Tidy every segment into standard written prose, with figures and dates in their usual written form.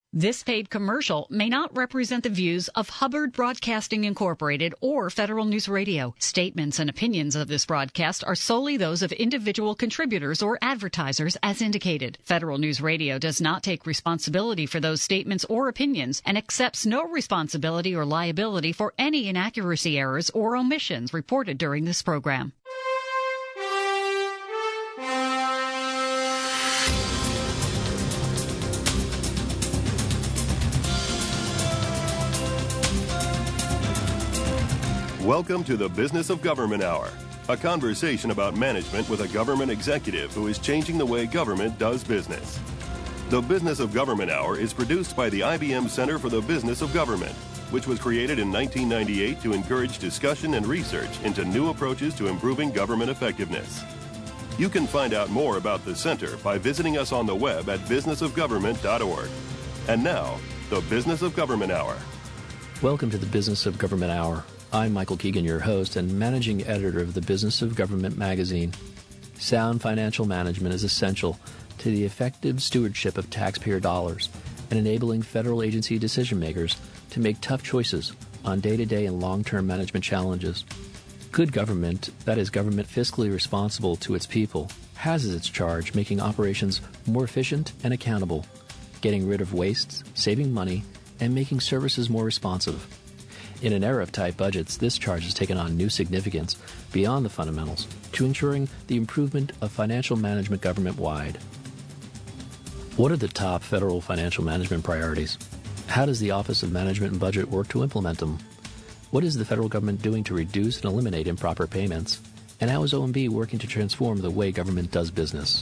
This paid commercial may not represent the views of Hubbard Broadcasting Incorporated or Federal News Radio. Statements and opinions of this broadcast are solely those of individual contributors or advertisers as indicated. Federal News Radio does not take responsibility for those statements or opinions and accepts no responsibility or liability for any inaccuracy, errors, or omissions reported during this program. Welcome to the Business of Government Hour, a conversation about management with a government executive who is changing the way government does business. The Business of Government Hour is produced by the IBM Center for the Business of Government, which was created in 1998 to encourage discussion and research into new approaches to improving government effectiveness. You can find out more about the center by visiting us on the web at businessofgovernment.org. And now, the Business of Government Hour. Welcome to the Business of Government Hour. I'm Michael Keegan, your host and managing editor of the Business of Government magazine. Sound financial management is essential to the effective stewardship of taxpayer dollars and enabling federal agency decision-makers to make tough choices on day-to-day and long-term management challenges. Good government, that is government fiscally responsible to its people, has as its charge making operations more efficient and accountable, getting rid of wastes, saving money, and making services more responsive. In an era of tight budgets, this charge has taken on new significance beyond the fundamentals to ensuring the improvement of financial management government-wide. What are the top federal financial management priorities? How does the Office of Management and Budget work to implement them? What is the federal government doing to reduce and eliminate improper payments? And how is OMB working to transform the way government does business?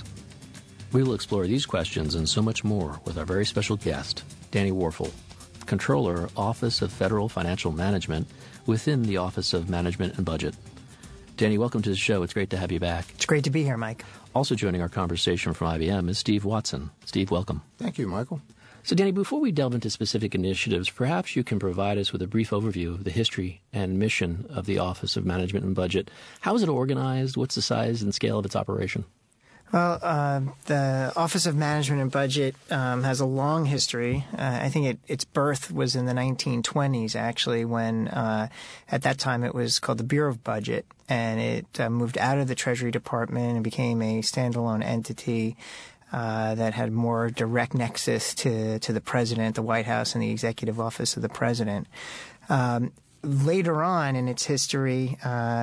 We will explore these questions and so much more with our very special guest, Danny Warfel, Controller, Office of Federal Financial Management within the Office of Management and Budget. Danny, welcome to the show. It's great to have you back. It's great to be here, Mike. Also joining our conversation from IBM is Steve Watson. Steve, welcome. Thank you, Michael. So, Danny, before we delve into specific initiatives, perhaps you can provide us with a brief overview of the history and mission of the Office of Management and Budget. How is it organized? What's the size and scale of its operation? Well, the Office of Management and Budget has a long history. I think its birth was in the 1920s, actually, when at that time it was called the Bureau of Budget, and it moved out of the Treasury Department and became a standalone entity that had more direct nexus to the President, the White House, and the Executive Office of the President. Later on in its history,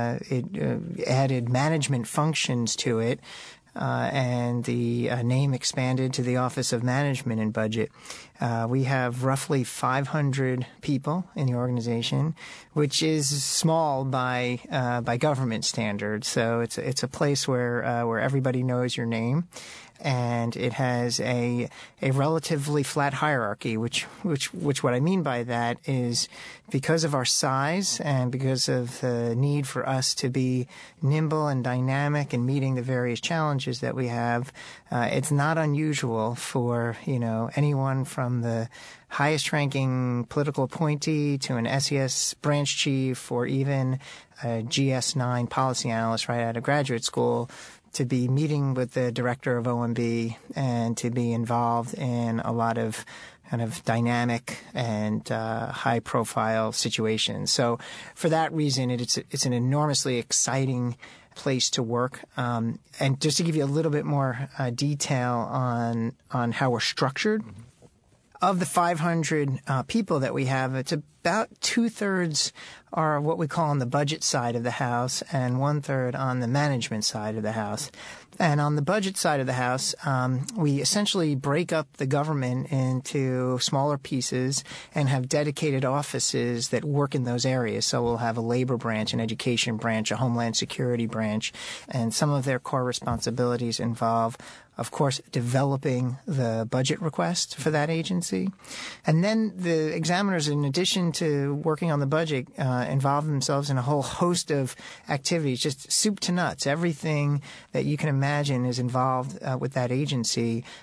it added management functions to it. And the name expanded to the Office of Management and Budget. We have roughly 500 people in the organization, which is small by government standards. So it's a place where everybody knows your name. And it has a relatively flat hierarchy, which what I mean by that is because of our size and because of the need for us to be nimble and dynamic in meeting the various challenges that we have, it's not unusual for, anyone from the highest ranking political appointee to an SES branch chief or even a GS9 policy analyst right out of graduate school to be meeting with the director of OMB and to be involved in a lot of kind of dynamic and high-profile situations. So for that reason, it's an enormously exciting place to work. And just to give you a little bit more detail on how we're structured, of the 500 people that we have, it's about two-thirds are what we call on the budget side of the house and one-third on the management side of the house. And on the budget side of the house, we essentially break up the government into smaller pieces and have dedicated offices that work in those areas. So we'll have a labor branch, an education branch, a homeland security branch, and some of their core responsibilities involve, of course, developing the budget request for that agency. And then the examiners, in addition to working on the budget, involve themselves in a whole host of activities, just soup to nuts. Everything that you can imagine is involved with that agency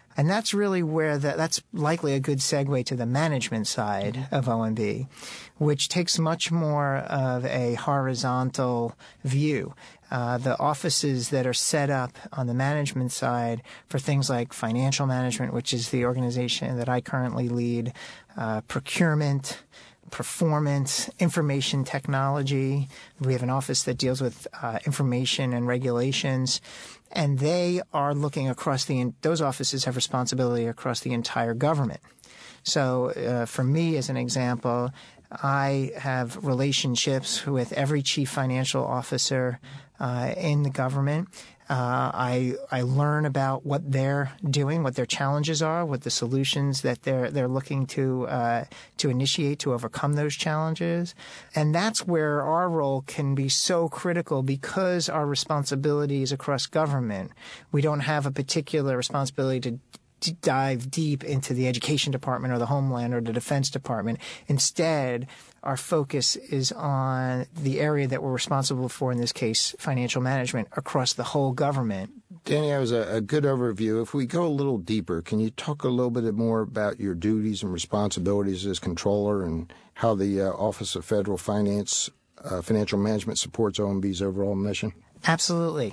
And that's really where that's likely a good segue to the management side of OMB, which takes much more of a horizontal view. The offices that are set up on the management side for things like financial management, which is the organization that I currently lead, procurement, performance, information technology. We have an office that deals with information and regulations. And they are looking across those offices have responsibility across the entire government. So for me, as an example, I have relationships with every chief financial officer in the government. I learn about what they're doing, what their challenges are, what the solutions that they're looking to initiate to overcome those challenges. And that's where our role can be so critical because our responsibility is across government. We don't have a particular responsibility to dive deep into the education department or the Homeland or the Defense Department. Instead, our focus is on the area that we're responsible for, in this case, financial management, across the whole government. Danny, that was a good overview. If we go a little deeper, can you talk a little bit more about your duties and responsibilities as controller and how the Office of Federal Financial Management supports OMB's overall mission? Absolutely.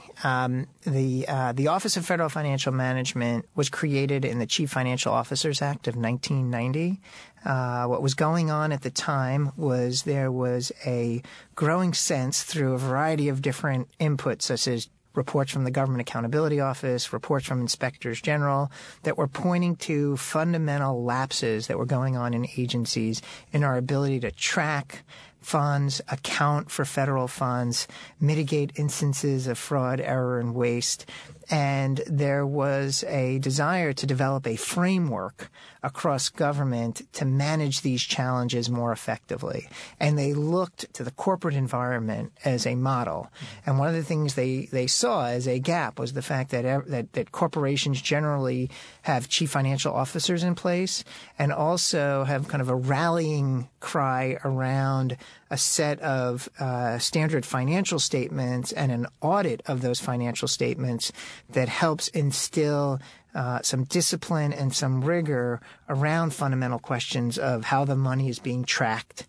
The Office of Federal Financial Management was created in the Chief Financial Officers Act of 1990. What was going on at the time was there was a growing sense through a variety of different inputs, such as reports from the Government Accountability Office, reports from inspectors general, that were pointing to fundamental lapses that were going on in agencies in our ability to track funds, account for federal funds, mitigate instances of fraud, error, and waste. And there was a desire to develop a framework across government to manage these challenges more effectively. And they looked to the corporate environment as a model. And one of the things they saw as a gap was the fact that corporations generally have chief financial officers in place and also have kind of a rallying cry around a set of standard financial statements and an audit of those financial statements that helps instill some discipline and some rigor around fundamental questions of how the money is being tracked,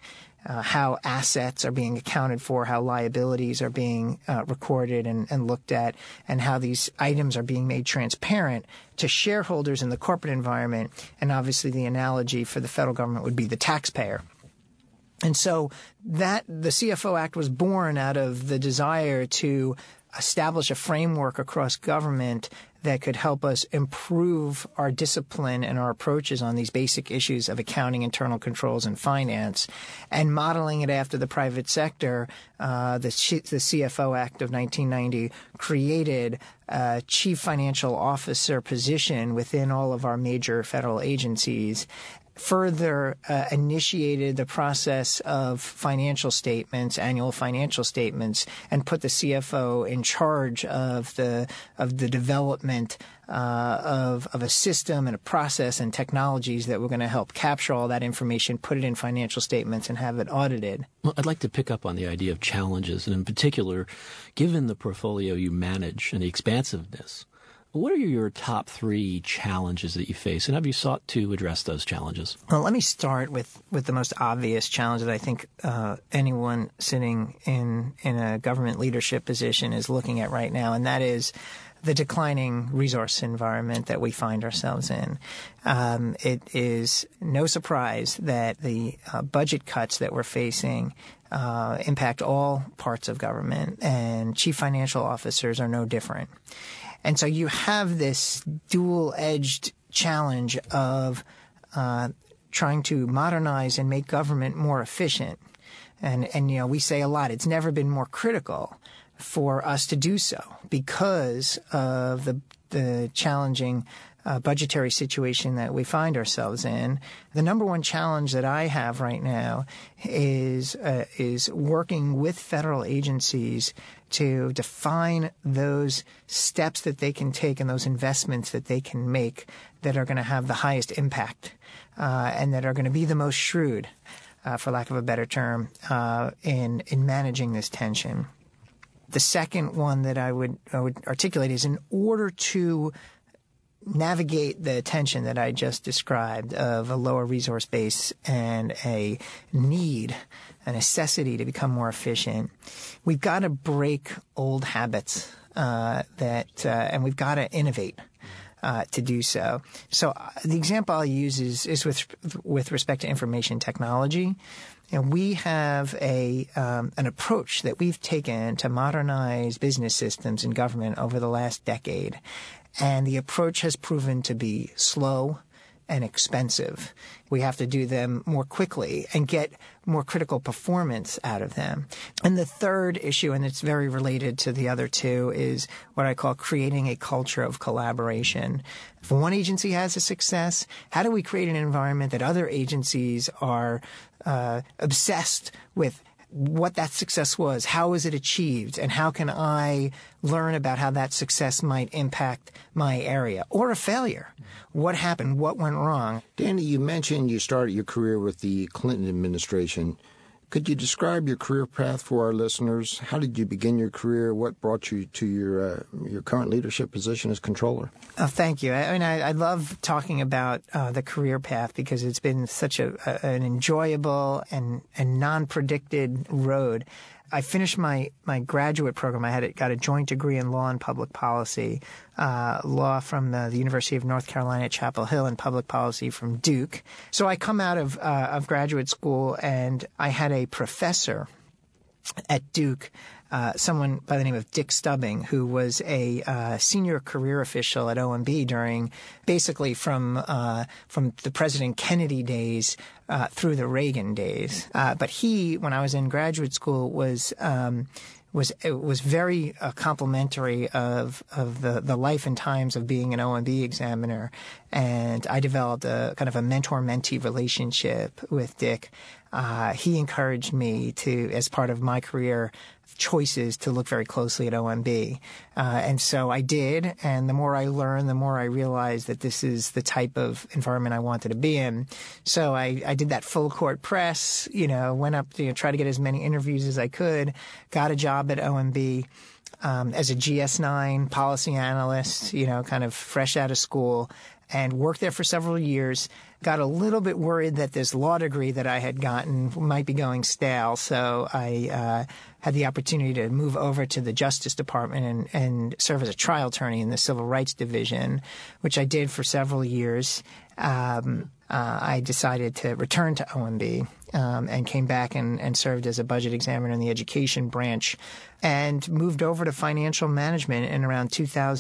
how assets are being accounted for, how liabilities are being recorded and looked at, and how these items are being made transparent to shareholders in the corporate environment. And obviously the analogy for the federal government would be the taxpayer. And so the CFO Act was born out of the desire to establish a framework across government that could help us improve our discipline and our approaches on these basic issues of accounting, internal controls, and finance. And modeling it after the private sector, the CFO Act of 1990 created a chief financial officer position within all of our major federal agencies, further initiated the process of financial statements, annual financial statements, and put the CFO in charge of the development of a system and a process and technologies that were going to help capture all that information, put it in financial statements, and have it audited. Well, I'd like to pick up on the idea of challenges, and in particular, given the portfolio you manage and the expansiveness, what are your top 3 challenges that you face, and have you sought to address those challenges? Well, let me start with the most obvious challenge that I think anyone sitting in a government leadership position is looking at right now, and that is the declining resource environment that we find ourselves in. It is no surprise that the budget cuts that we're facing impact all parts of government, and chief financial officers are no different. And so you have this dual-edged challenge of trying to modernize and make government more efficient. And we say a lot, it's never been more critical for us to do so because of the challenging budgetary situation that we find ourselves in. The number one challenge that I have right now is working with federal agencies to define those steps that they can take and those investments that they can make that are going to have the highest impact and that are going to be the most shrewd, for lack of a better term, in managing this tension. The second one that I would articulate is in order to navigate the tension that I just described of a lower resource base and a necessity to become more efficient, we've got to break old habits and we've got to innovate to do so. So the example I'll use is with respect to information technology. And we have an approach that we've taken to modernize business systems in government over the last decade. And the approach has proven to be slow and expensive. We have to do them more quickly and get more critical performance out of them. And the third issue, and it's very related to the other two, is what I call creating a culture of collaboration. If one agency has a success, how do we create an environment that other agencies are obsessed with what that success was, how was it achieved, and how can I learn about how that success might impact my area or a failure? What happened? What went wrong? Danny, you mentioned you started your career with the Clinton administration. Could you describe your career path for our listeners? How did you begin your career? What brought you to your current leadership position as controller? Thank you. I love talking about the career path because it's been such an enjoyable and non-predicted road. I finished my graduate program. I got a joint degree in law and public policy, law from the University of North Carolina at Chapel Hill and public policy from Duke. So I come out of graduate school, and I had a professor at Duke, someone by the name of Dick Stubbing, who was a senior career official at OMB during basically from the President Kennedy days through the Reagan days. But he, when I was in graduate school, was very complimentary of the life and times of being an OMB examiner, and I developed a kind of a mentor-mentee relationship with Dick. He encouraged me to, as part of my career choices, to look very closely at OMB. And so I did, and the more I learned, the more I realized that this is the type of environment I wanted to be in. So I did that full court press, went up to try to get as many interviews as I could, got a job at OMB as a GS9 policy analyst, kind of fresh out of school, and worked there for several years. Got a little bit worried that this law degree that I had gotten might be going stale, so I had the opportunity to move over to the Justice Department and serve as a trial attorney in the Civil Rights Division, which I did for several years. I decided to return to OMB and came back and served as a budget examiner in the education branch, and moved over to financial management in around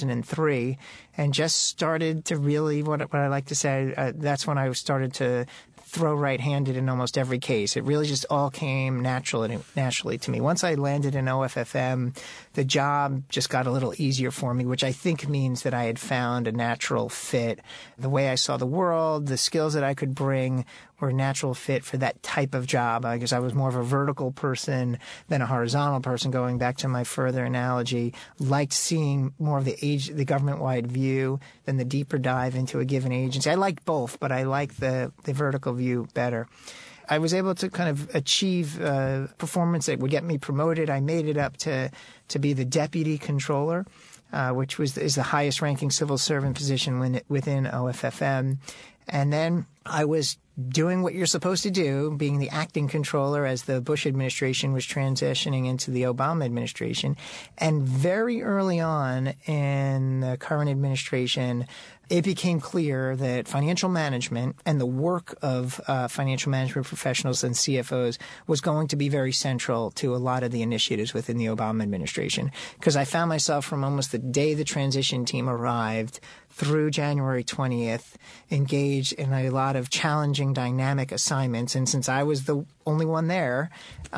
2003, and just started to really, what I like to say, that's when I started to throw right-handed in almost every case. It really just all came naturally to me. Once I landed in OFFM, the job just got a little easier for me, which I think means that I had found a natural fit. The way I saw the world, the skills that I could bring were a natural fit for that type of job. I guess I was more of a vertical person than a horizontal person, going back to my further analogy. Liked seeing more of the government-wide view than the deeper dive into a given agency. I liked both, but I liked the vertical view better. I was able to kind of achieve performance that would get me promoted. I made it up to be the deputy controller, which is the highest ranking civil servant position within OFFM. And then I was doing what you're supposed to do, being the acting controller as the Bush administration was transitioning into the Obama administration. And very early on in the current administration, it became clear that financial management and the work of financial management professionals and CFOs was going to be very central to a lot of the initiatives within the Obama administration. Because I found myself from almost the day the transition team arrived through January 20th, engaged in a lot of challenging, dynamic assignments. And since I was the only one there,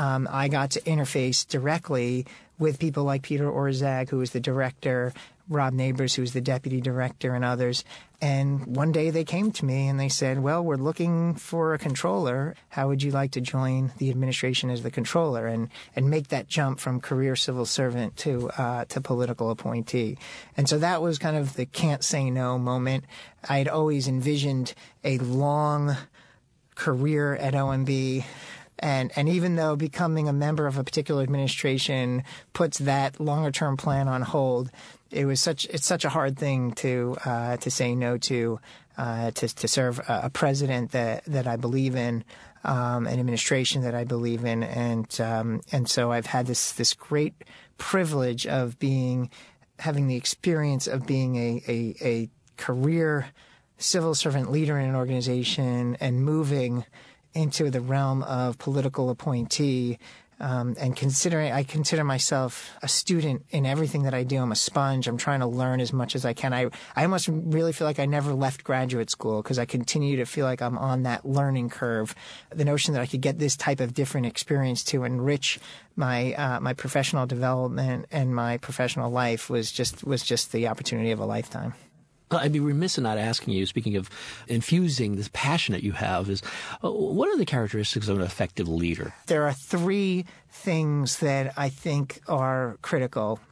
I got to interface directly with people like Peter Orszag, who was the director, Rob Neighbors, who was the deputy director, and others. And one day they came to me and they said, well, we're looking for a controller. How would you like to join the administration as the controller and make that jump from career civil servant to political appointee? And so that was kind of the can't say no moment. I had always envisioned a long career at OMB. And even though becoming a member of a particular administration puts that longer-term plan on hold, it's such a hard thing to say no to serve a president that I believe in, an administration that I believe in, and so I've had this great privilege of having the experience of being a career civil servant leader in an organization and moving into the realm of political appointee. And I consider myself a student in everything that I do. I'm a sponge. I'm trying to learn as much as I can. I almost really feel like I never left graduate school because I continue to feel like I'm on that learning curve. The notion that I could get this type of different experience to enrich my professional development and my professional life was just the opportunity of a lifetime. I'd be remiss in not asking you, speaking of infusing this passion that you have, is what are the characteristics of an effective leader? There are 3 things that I think are critical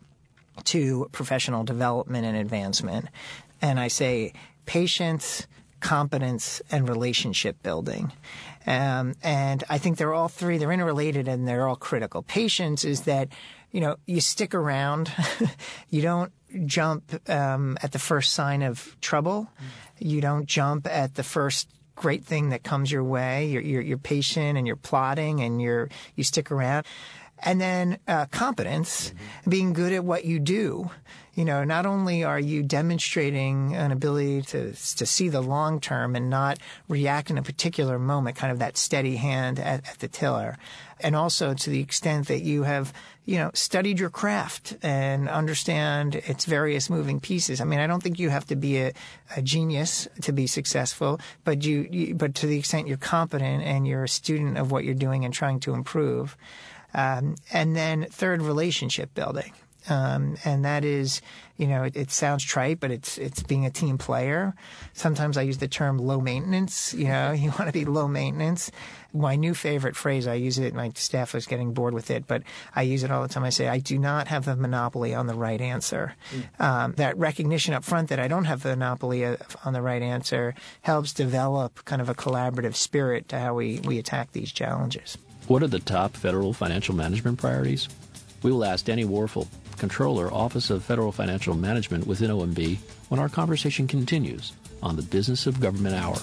to professional development and advancement. And I say patience, competence, and relationship building. And I think they're all 3. They're interrelated and they're all critical. Patience is that, you stick around. You don't jump at the first sign of trouble. You don't jump at the first great thing that comes your way. You're patient and you're plodding and you stick around. And then competence, being good at what you do. Not only are you demonstrating an ability to see the long term and not react in a particular moment, kind of that steady hand at the tiller, and also to the extent that you have, studied your craft and understand its various moving pieces. I mean, I don't think you have to be a genius to be successful, but but to the extent you're competent and you're a student of what you're doing and trying to improve. And then 3rd, relationship building. And that is, it sounds trite, but it's being a team player. Sometimes I use the term low maintenance. You want to be low maintenance. My new favorite phrase, I use it, my staff was getting bored with it, but I use it all the time. I say, I do not have the monopoly on the right answer. That recognition up front that I don't have the monopoly on the right answer helps develop kind of a collaborative spirit to how we attack these challenges. What are the top federal financial management priorities? We will ask Danny Warfel, Controller, Office of Federal Financial Management within OMB, when our conversation continues on the Business of Government Hour.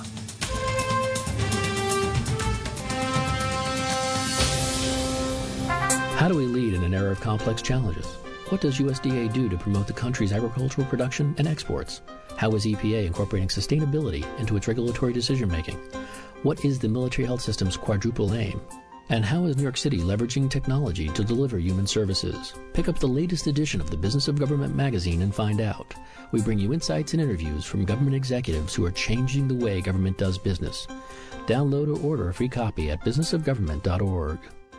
How do we lead in an era of complex challenges? What does USDA do to promote the country's agricultural production and exports? How is EPA incorporating sustainability into its regulatory decision-making? What is the military health system's quadruple aim? And how is New York City leveraging technology to deliver human services? Pick up the latest edition of the Business of Government magazine and find out. We bring you insights and interviews from government executives who are changing the way government does business. Download or order a free copy at businessofgovernment.org.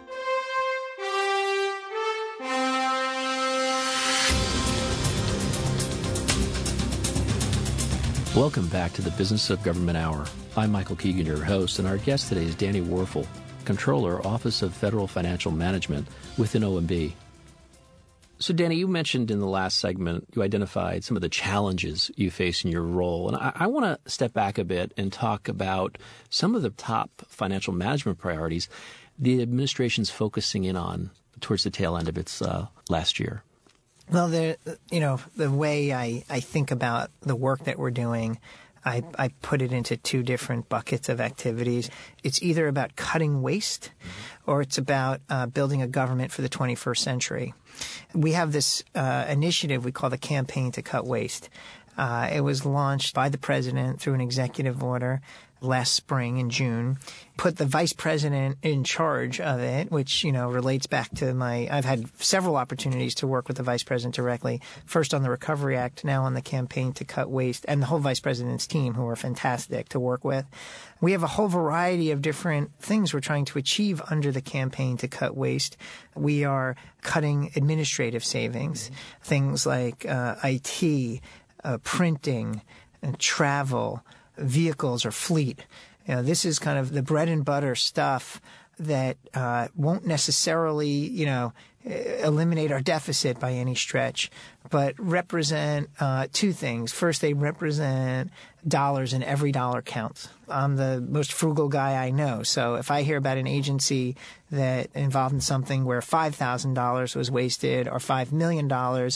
Welcome back to the Business of Government Hour. I'm Michael Keegan, your host, and our guest today is Danny Warfel, Controller, Office of Federal Financial Management within OMB. So, Danny, you mentioned in the last segment, you identified some of the challenges you face in your role. And I want to step back a bit and talk about some of the top financial management priorities the administration's focusing in on towards the tail end of its last year. Well, the way I think about the work that we're doing, I put it into 2 different buckets of activities. It's either about cutting waste or it's about building a government for the 21st century. We have this initiative we call the Campaign to Cut Waste. It was launched by the president through an executive order last spring in June, put the vice president in charge of it, which, relates back to I've had several opportunities to work with the vice president directly, first on the Recovery Act, now on the Campaign to Cut Waste, and the whole vice president's team, who are fantastic to work with. We have a whole variety of different things we're trying to achieve under the Campaign to Cut Waste. We are cutting administrative savings, things like IT, printing, travel, vehicles or fleet. This is kind of the bread and butter stuff that won't necessarily, eliminate our deficit by any stretch, but represent two things. First, they represent dollars, and every dollar counts. I'm the most frugal guy I know. So if I hear about an agency that involved in something where $5,000 was wasted, or $5 million, or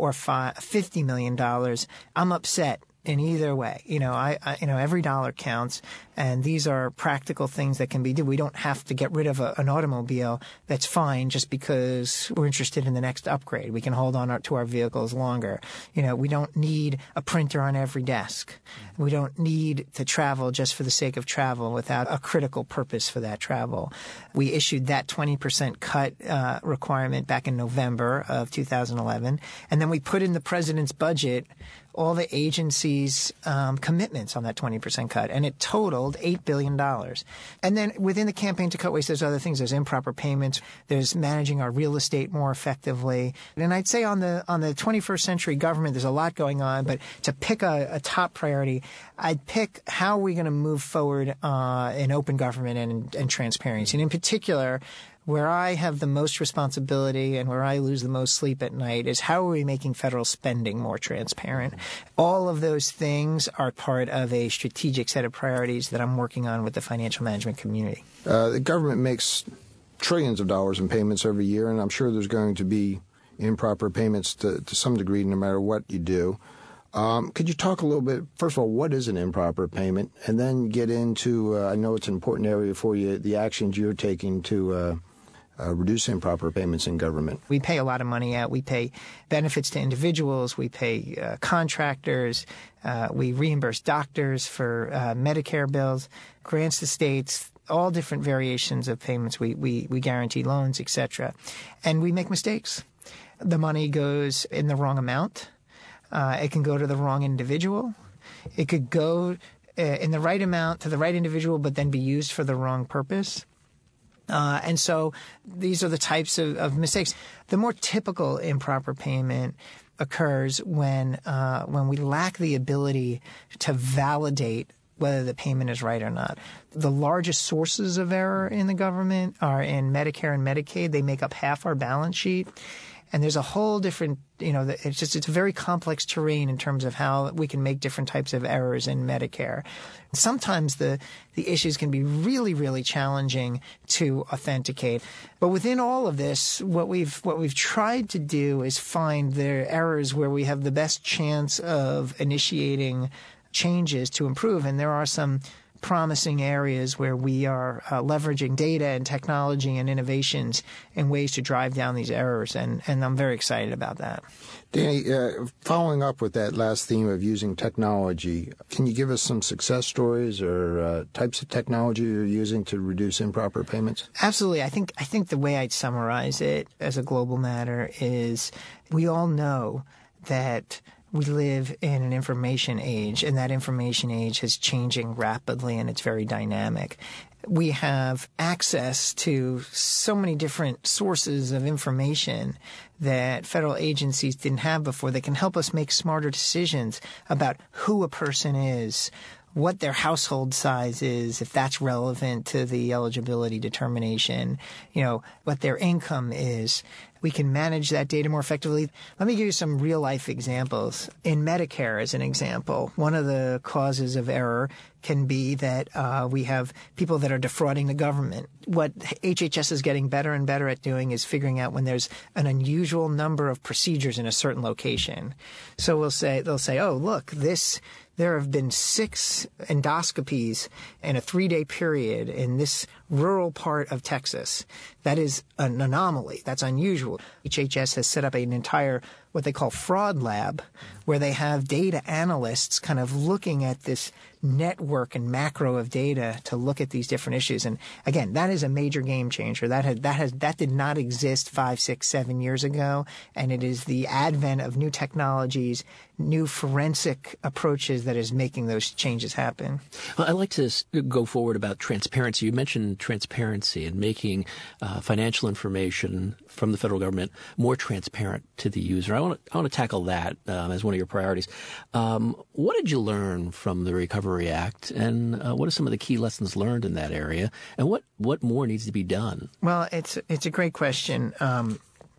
$50 million, I'm upset. In either way, every dollar counts, and these are practical things that can be done. We don't have to get rid of an automobile that's fine just because we're interested in the next upgrade. We can hold on to our vehicles longer. We don't need a printer on every desk. We don't need to travel just for the sake of travel without a critical purpose for that travel. We issued that 20% cut requirement back in November of 2011, and then we put in the president's budget all the agencies' commitments on that 20% cut, and it totaled $8 billion. And then within the campaign to cut waste, there's other things. There's improper payments. There's managing our real estate more effectively. And I'd say on the 21st century government, there's a lot going on, but to pick a top priority, I'd pick how are we going to move forward in open government and transparency. And in particular, where I have the most responsibility and where I lose the most sleep at night is how are we making federal spending more transparent? All of those things are part of a strategic set of priorities that I'm working on with the financial management community. The government makes trillions of dollars in payments every year, and I'm sure there's going to be improper payments to some degree no matter what you do. Could you talk a little bit, first of all, what is an improper payment, and then get into, I know it's an important area for you, the actions you're taking to reduce improper payments in government. We pay a lot of money out. We pay benefits to individuals. We pay contractors. We reimburse doctors for Medicare bills, grants to states, all different variations of payments. We guarantee loans, etc. And we make mistakes. The money goes in the wrong amount. It can go to the wrong individual. It could go in the right amount to the right individual, but then be used for the wrong purpose. And so these are the types of mistakes. The more typical improper payment occurs when we lack the ability to validate whether the payment is right or not. The largest sources of error in the government are in Medicare and Medicaid. They make up half our balance sheet. And there's a whole different, it's a very complex terrain in terms of how we can make different types of errors in Medicare. Sometimes the issues can be really, really challenging to authenticate. But within all of this, what we've tried to do is find the errors where we have the best chance of initiating changes to improve. And there are some promising areas where we are leveraging data and technology and innovations in ways to drive down these errors, and I'm very excited about that. Danny, following up with that last theme of using technology, can you give us some success stories or types of technology you're using to reduce improper payments? Absolutely. I think the way I'd summarize it as a global matter is we all know that we live in an information age, and that information age is changing rapidly, and it's very dynamic. We have access to so many different sources of information that federal agencies didn't have before that can help us make smarter decisions about who a person is, what their household size is, if that's relevant to the eligibility determination, what their income is. We can manage that data more effectively. Let me give you some real-life examples. In Medicare, as an example, one of the causes of error can be that we have people that are defrauding the government. What HHS is getting better and better at doing is figuring out when there's an unusual number of procedures in a certain location. So they'll say, oh, look, there have been 6 endoscopies in a 3-day period in this rural part of Texas. That is an anomaly. That's unusual. HHS has set up an entire what they call fraud lab, where they have data analysts kind of looking at this network and macro of data to look at these different issues. And again, that is a major game changer. That did not exist 5, 6, 7 years ago. And it is the advent of new technologies, new forensic approaches that is making those changes happen. Well, I'd like to go forward about transparency. You mentioned transparency and making financial information from the federal government more transparent to the user. I want to tackle that as one of your priorities. What did you learn from the Recovery Act, and what are some of the key lessons learned in that area, and what more needs to be done? Well, it's a great question.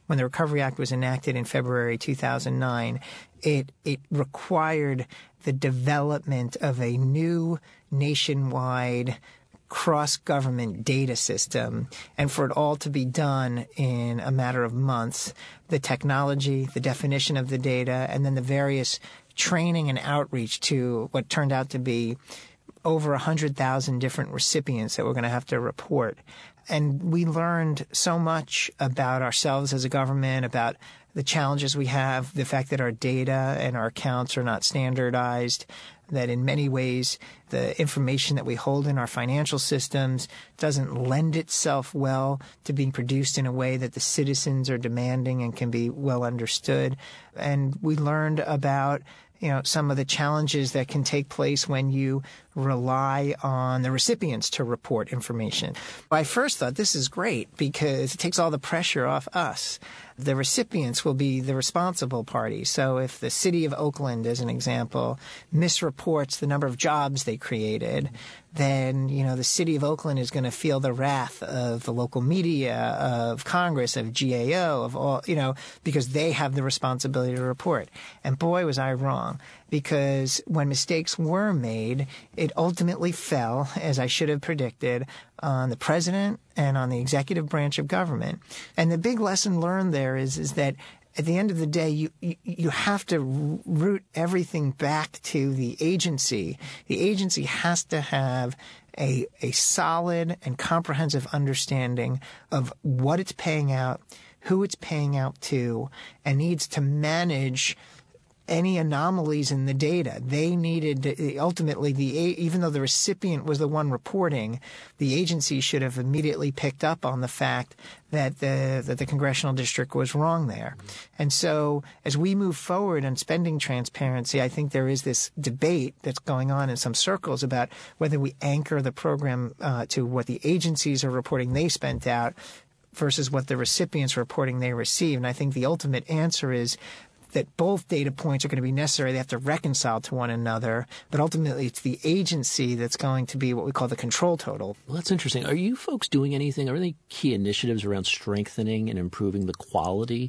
when the Recovery Act was enacted in February 2009, it required the development of a new nationwide cross-government data system, and for it all to be done in a matter of months, the technology, the definition of the data, and then the various training and outreach to what turned out to be over 100,000 different recipients that we're going to have to report. And we learned so much about ourselves as a government, about the challenges we have, the fact that our data and our accounts are not standardized, that in many ways the information that we hold in our financial systems doesn't lend itself well to being produced in a way that the citizens are demanding and can be well understood. And we learned about some of the challenges that can take place when you rely on the recipients to report information. I first thought this is great because it takes all the pressure off us. The recipients will be the responsible party. So if the city of Oakland, as an example, misreports the number of jobs they created, then, the city of Oakland is going to feel the wrath of the local media, of Congress, of GAO, of all, because they have the responsibility to report. And boy, was I wrong, because when mistakes were made, it ultimately fell, as I should have predicted, on the president and on the executive branch of government. And the big lesson learned there is that at the end of the day, you have to root everything back to the agency. The agency has to have a solid and comprehensive understanding of what it's paying out, who it's paying out to, and needs to manage any anomalies in the data. They needed ultimately even though the recipient was the one reporting, the agency should have immediately picked up on the fact that the congressional district was wrong there. And so as we move forward on spending transparency, I think there is this debate that's going on in some circles about whether we anchor the program to what the agencies are reporting they spent out versus what the recipients are reporting they received. And I think the ultimate answer is that both data points are going to be necessary. They have to reconcile to one another. But ultimately, it's the agency that's going to be what we call the control total. Well, that's interesting. Are you folks doing anything? Are there any key initiatives around strengthening and improving the quality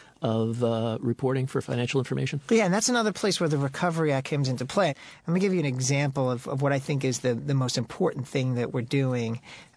of reporting for financial information? Yeah, and that's another place where the Recovery Act comes into play. Let me give you an example of what I think is the most important thing that we're doing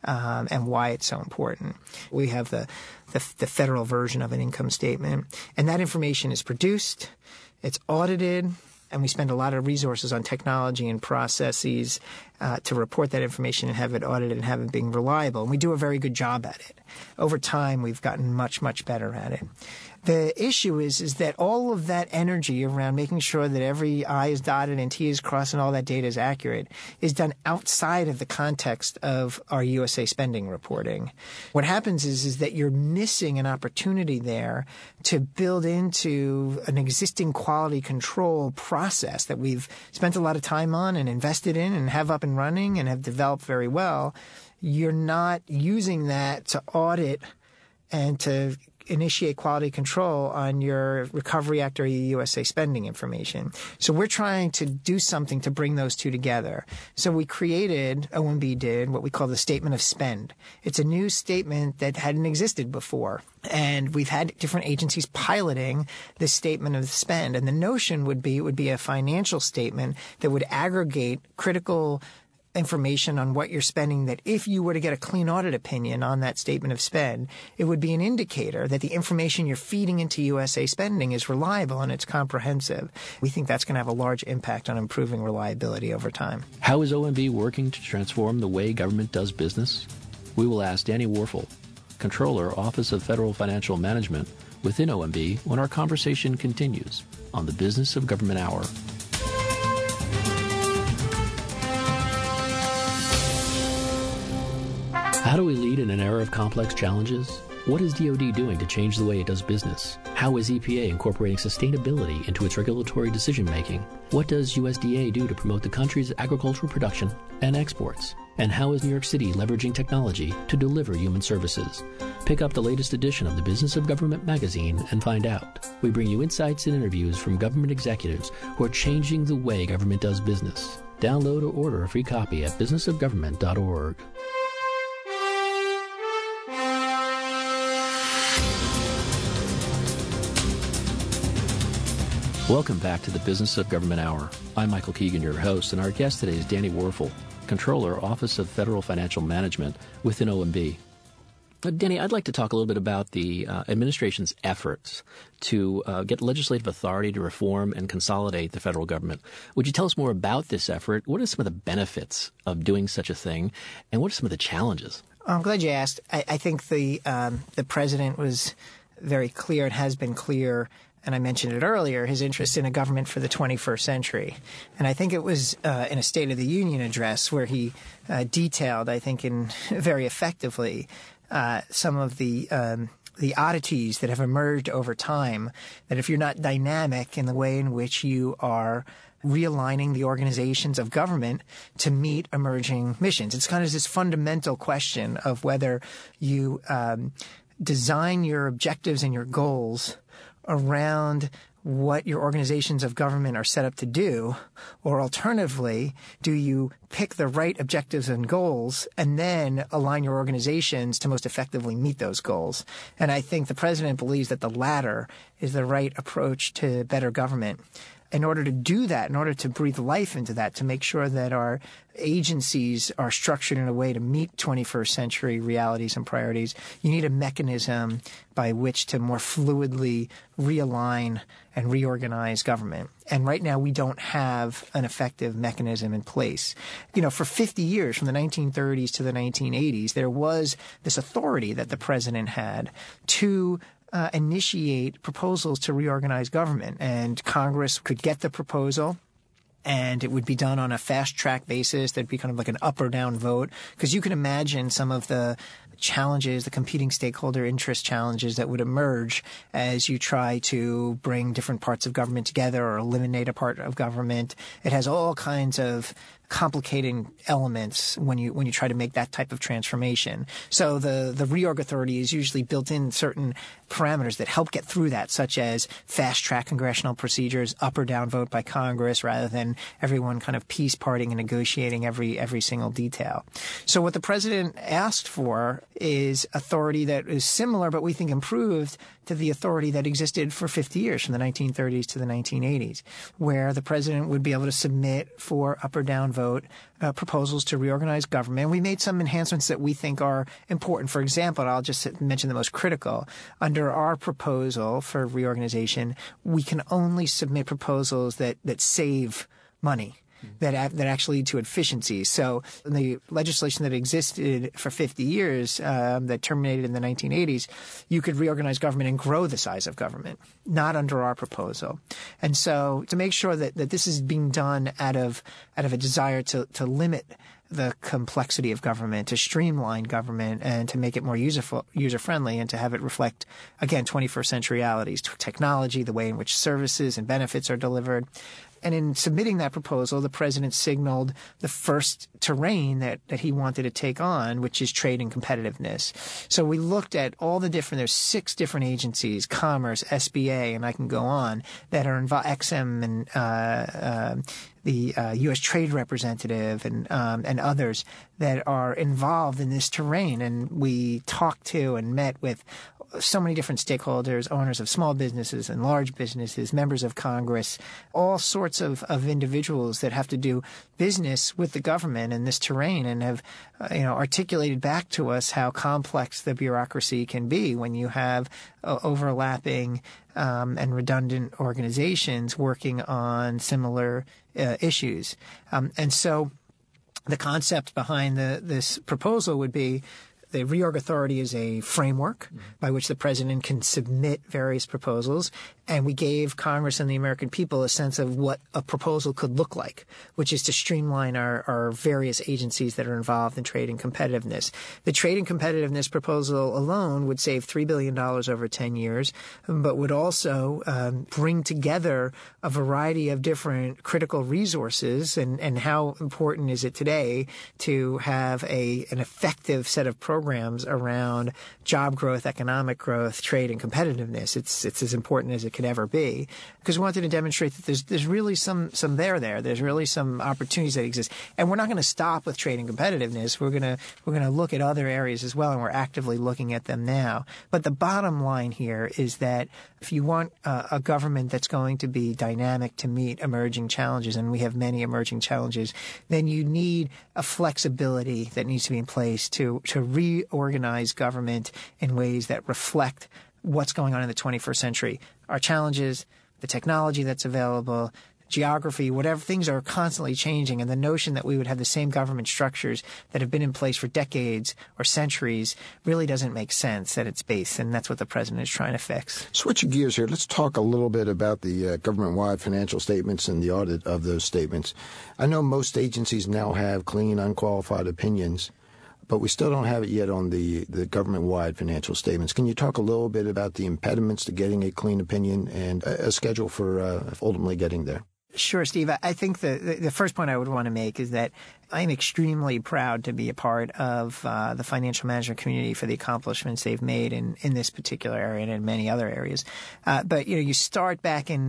and why it's so important. We have the federal version of an income statement, and that information is produced, it's audited, and we spend a lot of resources on technology and processes to report that information and have it audited and have it being reliable. And we do a very good job at it. Over time, we've gotten much, much better at it. The issue is that all of that energy around making sure that every I is dotted and T is crossed and all that data is accurate is done outside of the context of our USA spending reporting. What happens is that you're missing an opportunity there to build into an existing quality control process that we've spent a lot of time on and invested in and have up and running and have developed very well. You're not using that to audit and to initiate quality control on your Recovery Act or your USA spending information. So we're trying to do something to bring those two together. So we created, OMB did, what we call the Statement of Spend. It's a new statement that hadn't existed before. And we've had different agencies piloting this Statement of Spend. And the notion would be, it would be a financial statement that would aggregate critical information on what you're spending, that if you were to get a clean audit opinion on that statement of spend, it would be an indicator that the information you're feeding into USA spending is reliable and it's comprehensive. We think that's going to have a large impact on improving reliability over time. How is OMB working to transform the way government does business? We will ask Danny Warfel, Controller, Office of Federal Financial Management within OMB, when our conversation continues on the Business of Government Hour. How do we lead in an era of complex challenges? What is DoD doing to change the way it does business? How is EPA incorporating sustainability into its regulatory decision-making? What does USDA do to promote the country's agricultural production and exports? And how is New York City leveraging technology to deliver human services? Pick up the latest edition of the Business of Government magazine and find out. We bring you insights and interviews from government executives who are changing the way government does business. Download or order a free copy at businessofgovernment.org. Welcome back to the Business of Government Hour. I'm Michael Keegan, your host, and our guest today is Danny Werfel, Controller, Office of Federal Financial Management within OMB. Danny, I'd like to talk a little bit about the administration's efforts to get legislative authority to reform and consolidate the federal government. Would you tell us more about this effort? What are some of the benefits of doing such a thing, and what are some of the challenges? I'm glad you asked. I think the president was very clear and has been clear, and I mentioned it earlier, his interest in a government for the 21st century. And I think it was in a State of the Union address where he detailed, I think, very effectively some of the oddities that have emerged over time, that if you're not dynamic in the way in which you are realigning the organizations of government to meet emerging missions. It's kind of this fundamental question of whether you design your objectives and your goals around what your organizations of government are set up to do, or alternatively, do you pick the right objectives and goals and then align your organizations to most effectively meet those goals? And I think the president believes that the latter is the right approach to better government. In order to do that, in order to breathe life into that, to make sure that our agencies are structured in a way to meet 21st century realities and priorities, you need a mechanism by which to more fluidly realign and reorganize government. And right now we don't have an effective mechanism in place. You know, for 50 years, from the 1930s to the 1980s, there was this authority that the president had to initiate proposals to reorganize government, and Congress could get the proposal, and it would be done on a fast-track basis. There'd be kind of like an up or down vote, because you can imagine some of the challenges, the competing stakeholder interest challenges that would emerge as you try to bring different parts of government together or eliminate a part of government. It has all kinds of complicating elements when you try to make that type of transformation. So the reorg authority is usually built in certain parameters that help get through that, such as fast-track congressional procedures, up or down vote by Congress, rather than everyone kind of peace parting and negotiating every single detail. So what the president asked for is authority that is similar, but we think improved, to the authority that existed for 50 years, from the 1930s to the 1980s, where the president would be able to submit for up or down vote proposals to reorganize government. We made some enhancements that we think are important. For example, and I'll just mention the most critical. Under our proposal for reorganization, we can only submit proposals that save money, that actually lead to efficiency. So the legislation that existed for 50 years that terminated in the 1980s, you could reorganize government and grow the size of government, not under our proposal. And so to make sure that this is being done out of a desire to limit the complexity of government, to streamline government, and to make it more user-friendly, and to have it reflect, again, 21st century realities, technology, the way in which services and benefits are delivered. And in submitting that proposal, the president signaled the first terrain that he wanted to take on, which is trade and competitiveness. So we looked at all the there's 6 different agencies, Commerce, SBA, and I can go on, that are involved, XM and the U.S. Trade Representative and others that are involved in this terrain. And we talked to and met with so many different stakeholders, owners of small businesses and large businesses, members of Congress, all sorts of individuals that have to do business with the government in this terrain, and have articulated back to us how complex the bureaucracy can be when you have overlapping and redundant organizations working on similar issues. And so the concept behind this proposal would be the reorg authority is a framework by which the president can submit various proposals, and we gave Congress and the American people a sense of what a proposal could look like, which is to streamline our various agencies that are involved in trade and competitiveness. The trade and competitiveness proposal alone would save $3 billion over 10 years, but would also bring together a variety of different critical resources, and how important is it today to have an effective set of programs programs around job growth, economic growth, trade, and competitiveness. It's as important as it could ever be, because we wanted to demonstrate that there's really some there. There's really some opportunities that exist, and we're not going to stop with trade and competitiveness. We're gonna look at other areas as well, and we're actively looking at them now. But the bottom line here is that if you want a government that's going to be dynamic to meet emerging challenges, and we have many emerging challenges, then you need a flexibility that needs to be in place to reorganize government in ways that reflect what's going on in the 21st century. Our challenges, the technology that's available, geography, whatever, things are constantly changing, and the notion that we would have the same government structures that have been in place for decades or centuries really doesn't make sense at its base, and that's what the president is trying to fix. Switching gears here, let's talk a little bit about the government-wide financial statements and the audit of those statements. I know most agencies now have clean, unqualified opinions, but we still don't have it yet on the government-wide financial statements. Can you talk a little bit about the impediments to getting a clean opinion and a schedule for ultimately getting there? Sure, Steve. I think the first point I would want to make is that I'm extremely proud to be a part of the financial management community for the accomplishments they've made in this particular area and in many other areas. But you start back in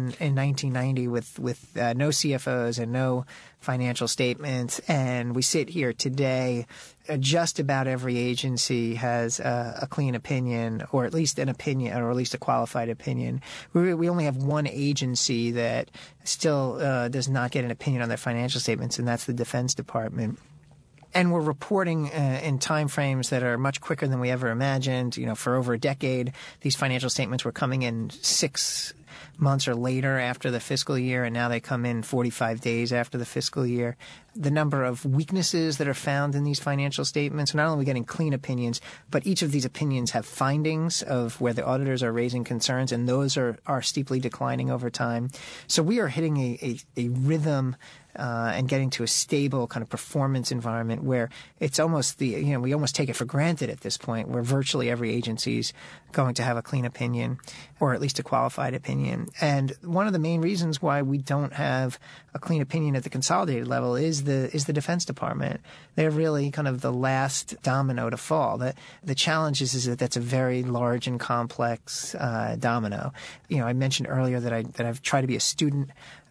1990 with no CFOs and no financial statements, and we sit here today. Just about every agency has a clean opinion, or at least an opinion, or at least a qualified opinion. We only have one agency that still does not get an opinion on their financial statements, and that's the Defense Department. And we're reporting in time frames that are much quicker than we ever imagined. For over a decade, these financial statements were coming in 6 months or later after the fiscal year, and now they come in 45 days after the fiscal year. The number of weaknesses that are found in these financial statements, not only are we getting clean opinions, but each of these opinions have findings of where the auditors are raising concerns, and those are steeply declining over time. So we are hitting a rhythm and getting to a stable kind of performance environment where it's almost we almost take it for granted at this point, where virtually every agency is going to have a clean opinion, or at least a qualified opinion. And one of the main reasons why we don't have a clean opinion at the consolidated level is the Defense Department. They're really kind of the last domino to fall. The challenge is that that's a very large and complex domino. I mentioned earlier that I've tried to be a student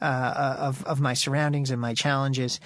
of my surroundings and my challenges,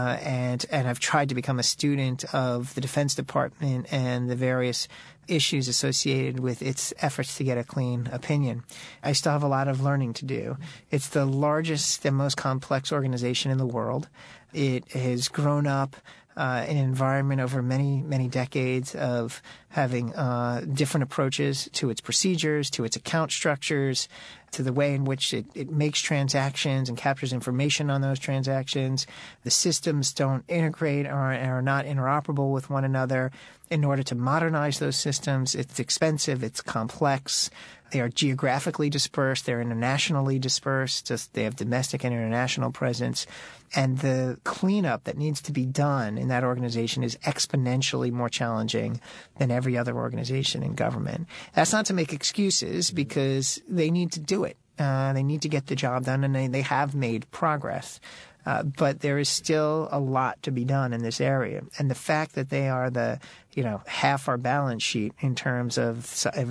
and I've tried to become a student of the Defense Department and the various issues associated with its efforts to get a clean opinion. I still have a lot of learning to do. It's the largest and most complex organization in the world. It has grown up in an environment over many, many decades of having different approaches to its procedures, to its account structures, to the way in which it makes transactions and captures information on those transactions. The systems don't integrate or are not interoperable with one another. In order to modernize those systems, it's expensive, it's complex. They are geographically dispersed. They're internationally dispersed. They have domestic and international presence. And the cleanup that needs to be done in that organization is exponentially more challenging than every other organization in government. That's not to make excuses, because they need to do it. They need to get the job done, and they have made progress. But there is still a lot to be done in this area. And the fact that they are half our balance sheet in terms of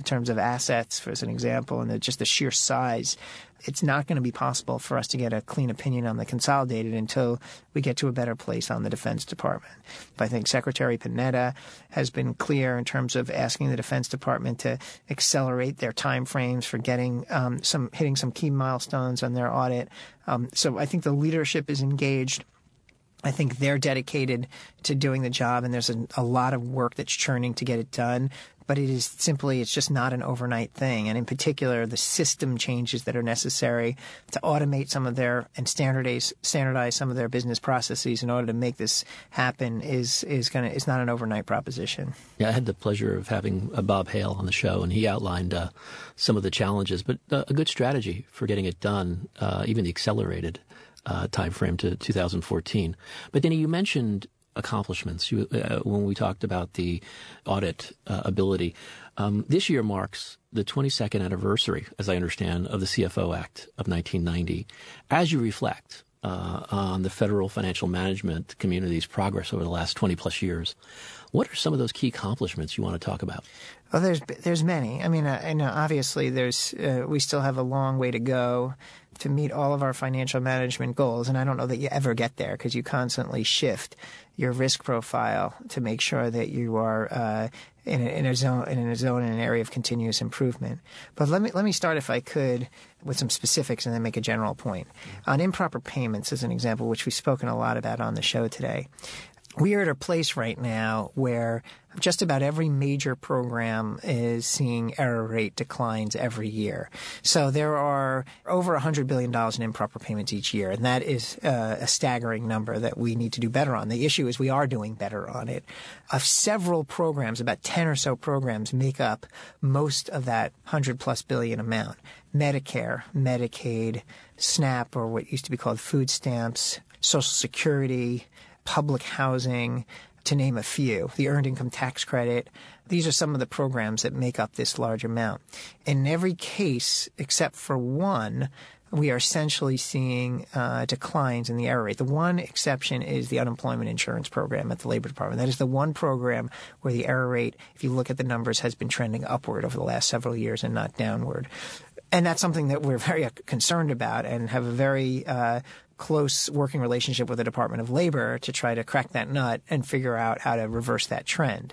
assets, for as an example, and just the sheer size, it's not going to be possible for us to get a clean opinion on the consolidated until we get to a better place on the Defense Department. I think Secretary Panetta has been clear in terms of asking the Defense Department to accelerate their time frames for getting hitting some key milestones on their audit. So I think the leadership is engaged. I think they're dedicated to doing the job, and there's a lot of work that's churning to get it done. But it's just not an overnight thing. And in particular, the system changes that are necessary to automate some of and standardize some of their business processes in order to make this happen is not an overnight proposition. Yeah, I had the pleasure of having Bob Hale on the show, and he outlined some of the challenges, but a good strategy for getting it done, even the accelerated time frame to 2014. But then you mentioned accomplishments when we talked about the audit ability. This year marks the 22nd anniversary, as I understand, of the CFO Act of 1990. As you reflect on the federal financial management community's progress over the last 20 plus years, What are some of those key accomplishments you want to talk about? Well, there's many. I mean, obviously we still have a long way to go to meet all of our financial management goals, and I don't know that you ever get there because you constantly shift your risk profile to make sure that you are in an area of continuous improvement. But let me start, if I could, with some specifics and then make a general point. On improper payments, as an example, which we've spoken a lot about on the show today, we are at a place right now where just about every major program is seeing error rate declines every year. So there are over $100 billion in improper payments each year, and that is a staggering number that we need to do better on. The issue is we are doing better on it. Of several programs, about 10 or so programs make up most of that $100+ billion amount. Medicare, Medicaid, SNAP, or what used to be called food stamps, Social Security, public housing, to name a few, the Earned Income Tax Credit. These are some of the programs that make up this large amount. In every case, except for one, we are essentially seeing declines in the error rate. The one exception is the unemployment insurance program at the Labor Department. That is the one program where the error rate, if you look at the numbers, has been trending upward over the last several years and not downward. And that's something that we're very concerned about and have a very close working relationship with the Department of Labor to try to crack that nut and figure out how to reverse that trend.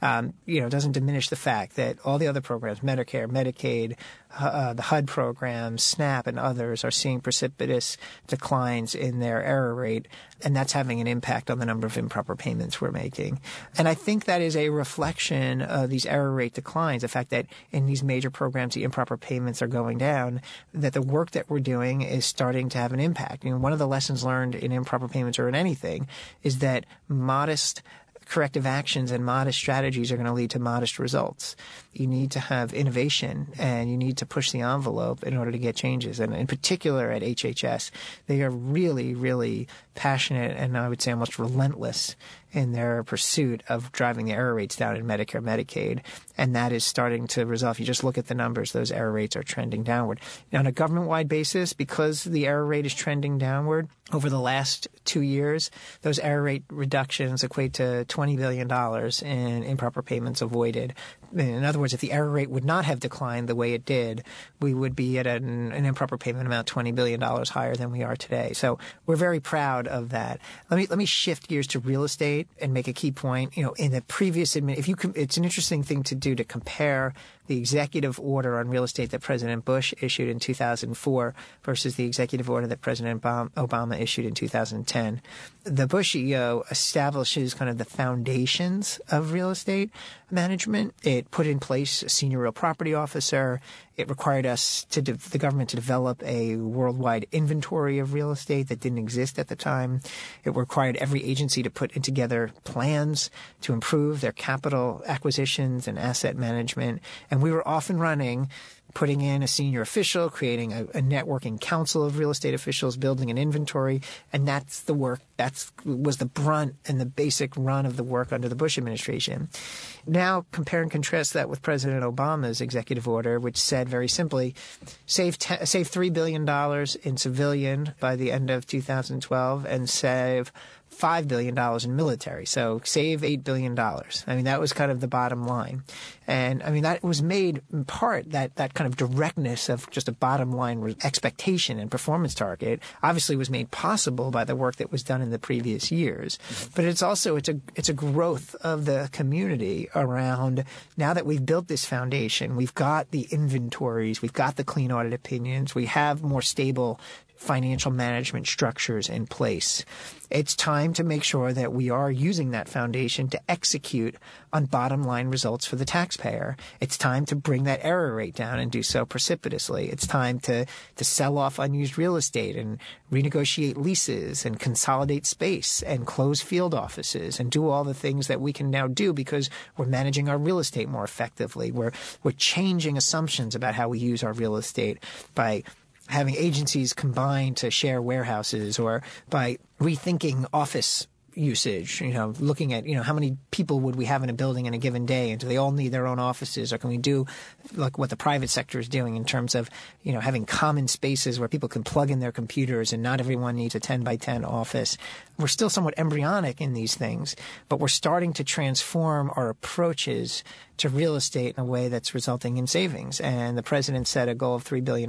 It doesn't diminish the fact that all the other programs, Medicare, Medicaid, the HUD programs, SNAP, and others are seeing precipitous declines in their error rate, and that's having an impact on the number of improper payments we're making. And I think that is a reflection of these error rate declines, the fact that in these major programs the improper payments are going down, that the work that we're doing is starting to have an impact. One of the lessons learned in improper payments or in anything is that modest corrective actions and modest strategies are going to lead to modest results. You need to have innovation and you need to push the envelope in order to get changes. And in particular at HHS, they are really, really passionate and I would say almost relentless in their pursuit of driving the error rates down in Medicare, Medicaid. And that is starting to resolve. You just look at the numbers, those error rates are trending downward. Now, on a government-wide basis, because the error rate is trending downward over the last 2 years, those error rate reductions equate to $20 billion in improper payments avoided. In other words, if the error rate would not have declined the way it did, we would be at an improper payment amount $20 billion higher than we are today. So we're very proud of that. Let me shift gears to real estate and make a key point. In the previous it's an interesting thing to do to compare the executive order on real estate that President Bush issued in 2004 versus the executive order that President Obama issued in 2010. The Bush EO establishes kind of the foundations of real estate management. It put in place a senior real property officer. It required the government to develop a worldwide inventory of real estate that didn't exist at the time. It required every agency to put together plans to improve their capital acquisitions and asset management. And we were off and running, putting in a senior official, creating a networking council of real estate officials, building an inventory. And that's the work. That was the brunt and the basic run of the work under the Bush administration. Now compare and contrast that with President Obama's executive order, which said very simply, save $3 billion in civilian by the end of 2012 and save $5 billion in military. So save $8 billion. I mean, that was kind of the bottom line. And I mean, that was made in part, that kind of directness of just a bottom line expectation and performance target obviously was made possible by the work that was done in the previous years. But it's also, it's a growth of the community around, now that we've built this foundation, we've got the inventories, we've got the clean audit opinions, we have more stable financial management structures in place. It's time to make sure that we are using that foundation to execute on bottom line results for the taxpayer. It's time to bring that error rate down and do so precipitously. It's time to sell off unused real estate and renegotiate leases and consolidate space and close field offices and do all the things that we can now do because we're managing our real estate more effectively. We're changing assumptions about how we use our real estate by having agencies combine to share warehouses or by rethinking office usage, looking at, how many people would we have in a building in a given day, and do they all need their own offices, or can we do like what the private sector is doing in terms of, having common spaces where people can plug in their computers and not everyone needs a 10 by 10 office. We're still somewhat embryonic in these things, but we're starting to transform our approaches to real estate in a way that's resulting in savings. And the president set a goal of $3 billion.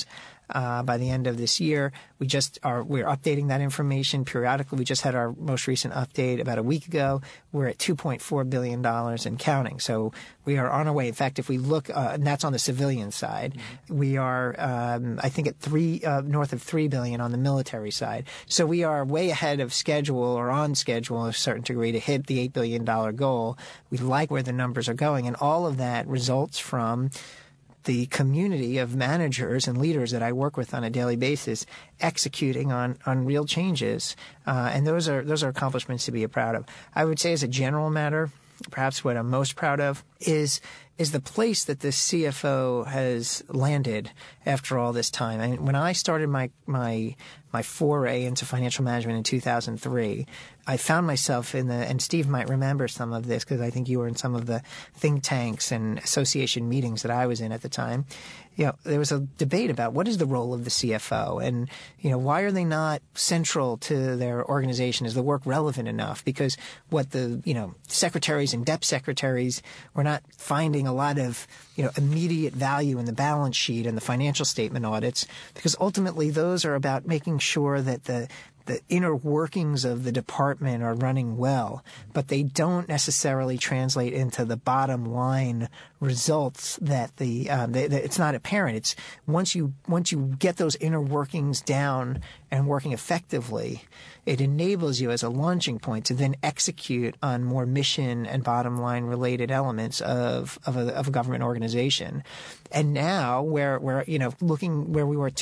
By the end of this year. We're updating that information periodically. We just had our most recent update about a week ago. We're at $2.4 billion and counting. So we are on our way. In fact, if we look, and that's on the civilian side, we are, I think, at north of $3 billion on the military side. So we are way ahead of schedule, or on schedule to a certain degree, to hit the $8 billion goal. We like where the numbers are going, and all of that results from the community of managers and leaders that I work with on a daily basis executing on real changes. And those are accomplishments to be proud of. I would say, as a general matter, perhaps what I'm most proud of is the place that the CFO has landed after all this time. I mean, when I started my foray into financial management in 2003, I found myself and Steve might remember some of this because I think you were in some of the think tanks and association meetings that I was in at the time. There was a debate about what is the role of the CFO, and, why are they not central to their organization? Is the work relevant enough? Because what the, secretaries and dep secretaries were not finding a lot of, immediate value in the balance sheet and the financial statement audits, because ultimately those are about making sure that the inner workings of the department are running well, but they don't necessarily translate into the bottom line results that it's not apparent. It's once you get those inner workings down and working effectively, it enables you as a launching point to then execute on more mission and bottom line related elements of a government organization. And now we're looking where we were in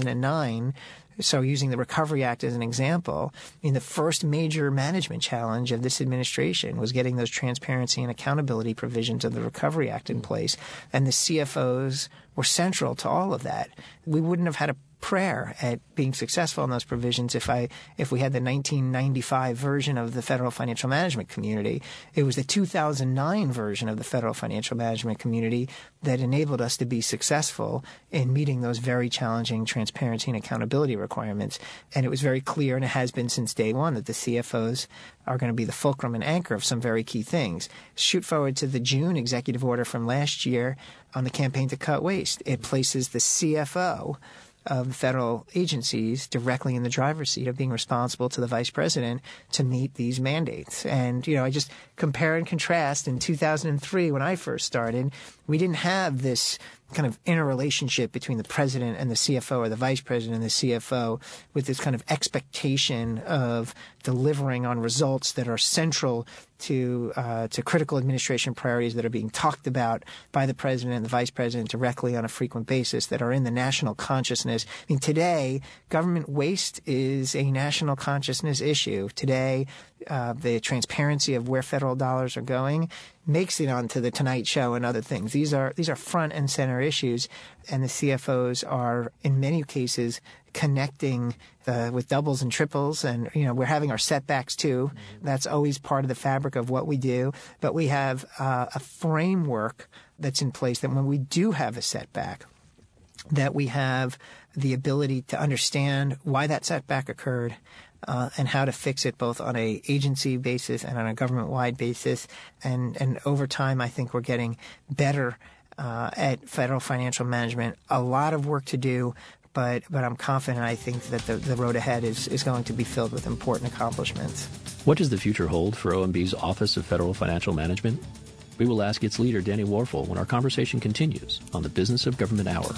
2009. So using the Recovery Act as an example, the first major management challenge of this administration was getting those transparency and accountability provisions of the Recovery Act in place. And the CFOs were central to all of that. We wouldn't have had a prayer at being successful in those provisions if we had the 1995 version of the Federal Financial Management Community. It was the 2009 version of the Federal Financial Management Community that enabled us to be successful in meeting those very challenging transparency and accountability requirements. And it was very clear, and it has been since day one, that the CFOs are going to be the fulcrum and anchor of some very key things. Shoot forward to the June executive order from last year on the campaign to cut waste. It places the CFO of the federal agencies directly in the driver's seat of being responsible to the vice president to meet these mandates. And, I just compare and contrast. In 2003, when I first started, we didn't have this kind of interrelationship between the president and the CFO, or the vice president and the CFO, with this kind of expectation of delivering on results that are central to critical administration priorities that are being talked about by the president and the vice president directly on a frequent basis, that are in the national consciousness. I mean, today, government waste is a national consciousness issue. Today, the transparency of where federal dollars are going makes it onto the Tonight Show and other things. These are front and center issues, and the CFOs are in many cases connecting with doubles and triples, and we're having our setbacks too. That's always part of the fabric of what we do. But we have a framework that's in place that when we do have a setback, that we have the ability to understand why that setback occurred, and how to fix it both on a agency basis and on a government-wide basis. And over time, I think we're getting better at federal financial management. A lot of work to do, but I'm confident. I think that the road ahead is going to be filled with important accomplishments. What does the future hold for OMB's Office of Federal Financial Management? We will ask its leader, Danny Warfel, when our conversation continues on the Business of Government Hour.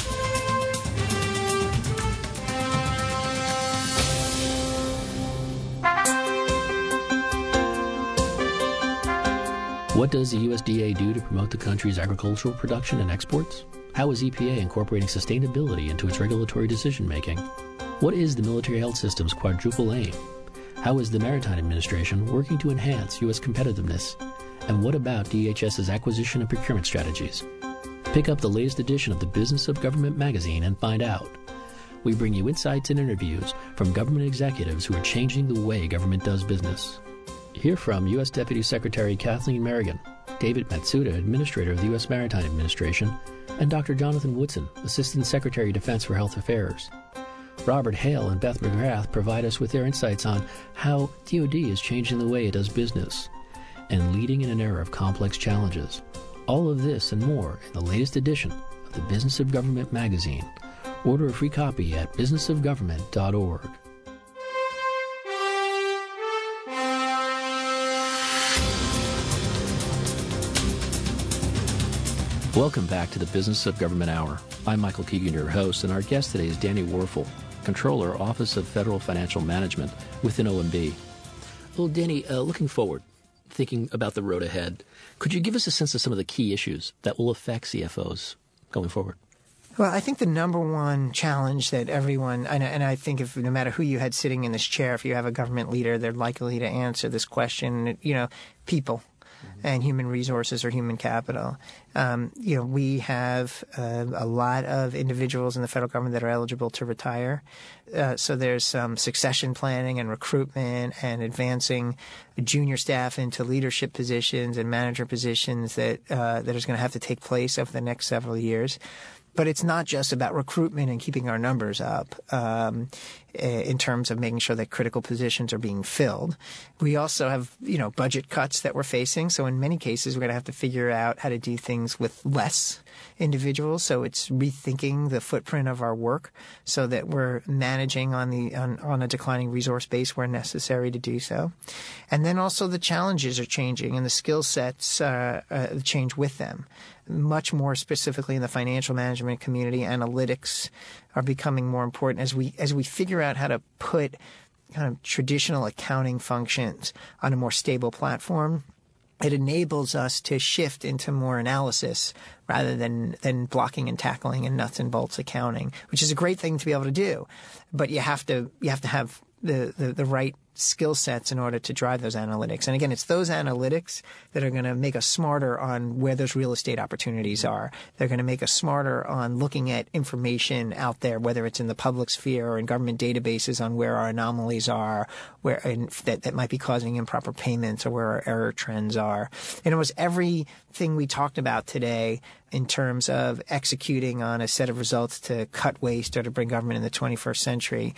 What does the USDA do to promote the country's agricultural production and exports? How is EPA incorporating sustainability into its regulatory decision-making? What is the military health system's quadruple aim? How is the Maritime Administration working to enhance U.S. competitiveness? And what about DHS's acquisition and procurement strategies? Pick up the latest edition of the Business of Government magazine and find out. we bring you insights and interviews from government executives who are changing the way government does business. Hear from U.S. Deputy Secretary Kathleen Merrigan, David Matsuda, Administrator of the U.S. Maritime Administration, and Dr. Jonathan Woodson, Assistant Secretary of Defense for Health Affairs. Robert Hale and Beth McGrath provide us with their insights on how DoD is changing the way it does business and leading in an era of complex challenges. All of this and more in the latest edition of the Business of Government magazine. Order a free copy at businessofgovernment.org. Welcome back to the Business of Government Hour. I'm Michael Keegan, your host, and our guest today is Danny Werfel, Controller, Office of Federal Financial Management within OMB. Well, Danny, looking forward, thinking about the road ahead, could you give us a sense of some of the key issues that will affect CFOs going forward? Well, I think the number one challenge that everyone, and I think if no matter who you had sitting in this chair, if you have a government leader, they're likely to answer this question, people and human resources or human capital. We have a lot of individuals in the federal government that are eligible to retire. So there's some succession planning and recruitment and advancing junior staff into leadership positions and manager positions that is going to have to take place over the next several years. But it's not just about recruitment and keeping our numbers up in terms of making sure that critical positions are being filled. We also have, budget cuts that we're facing. So in many cases, we're going to have to figure out how to do things with less individuals. So it's rethinking the footprint of our work so that we're managing on a declining resource base where necessary to do so. And then also the challenges are changing and the skill sets change with them. Much more specifically in the financial management community, analytics are becoming more important as we figure out how to put kind of traditional accounting functions on a more stable platform. It enables us to shift into more analysis rather than blocking and tackling and nuts and bolts accounting, which is a great thing to be able to do. But you have to have the right skill sets in order to drive those analytics. And again, it's those analytics that are going to make us smarter on where those real estate opportunities are. They're going to make us smarter on looking at information out there, whether it's in the public sphere or in government databases on where our anomalies are, that might be causing improper payments or where our error trends are. And it was everything we talked about today in terms of executing on a set of results to cut waste or to bring government in the 21st century.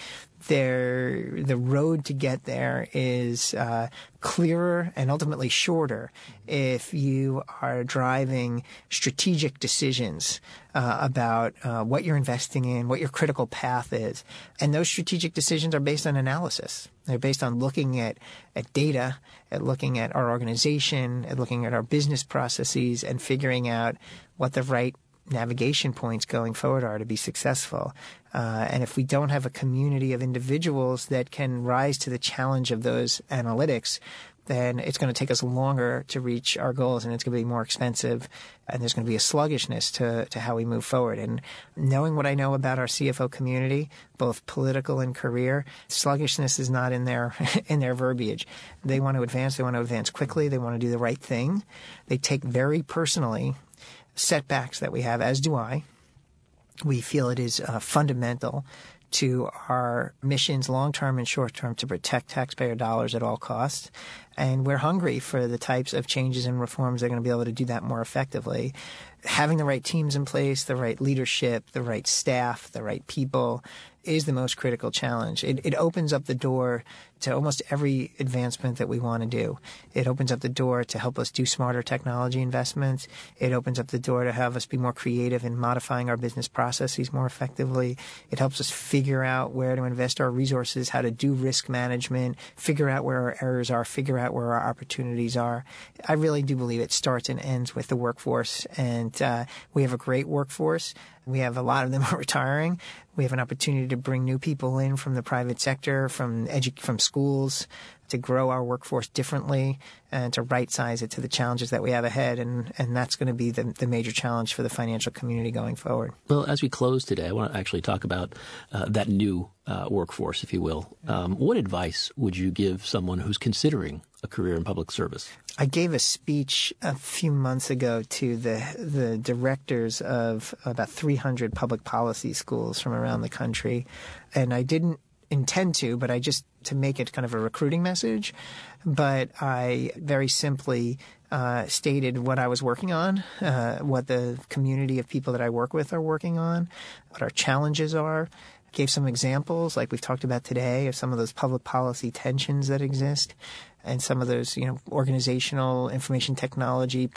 The road to get there is clearer and ultimately shorter if you are driving strategic decisions about what you're investing in, what your critical path is. And those strategic decisions are based on analysis. They're based on looking at data, at looking at our organization, at looking at our business processes, and figuring out what the right navigation points going forward are to be successful. And if we don't have a community of individuals that can rise to the challenge of those analytics, then it's going to take us longer to reach our goals, and it's going to be more expensive, and there's going to be a sluggishness to how we move forward. And knowing what I know about our CFO community, both political and career, sluggishness is not in their verbiage. They want to advance. They want to advance quickly. They want to do the right thing. They take very personally setbacks that we have, as do I. We feel it is fundamental to our missions, long-term and short-term, to protect taxpayer dollars at all costs. And we're hungry for the types of changes and reforms that are going to be able to do that more effectively. Having the right teams in place, the right leadership, the right staff, the right people is the most critical challenge. It opens up the door to almost every advancement that we want to do. It opens up the door to help us do smarter technology investments. It opens up the door to have us be more creative in modifying our business processes more effectively. It helps us figure out where to invest our resources, how to do risk management, figure out where our errors are, figure out where our opportunities are. I really do believe it starts and ends with the workforce, and we have a great workforce. We have a lot of them retiring. We have an opportunity to bring new people in from the private sector, from schools, to grow our workforce differently and to right-size it to the challenges that we have ahead. And that's going to be the major challenge for the financial community going forward. Well, as we close today, I want to actually talk about that new workforce, if you will. What advice would you give someone who's considering a career in public service? I gave a speech a few months ago to the directors of about 300 public policy schools from around the country, and I didn't intend to, but I just to make it kind of a recruiting message. But I very simply stated what I was working on, what the community of people that I work with are working on, what our challenges are. Gave some examples, like we've talked about today, of some of those public policy tensions that exist, and some of those, organizational information technology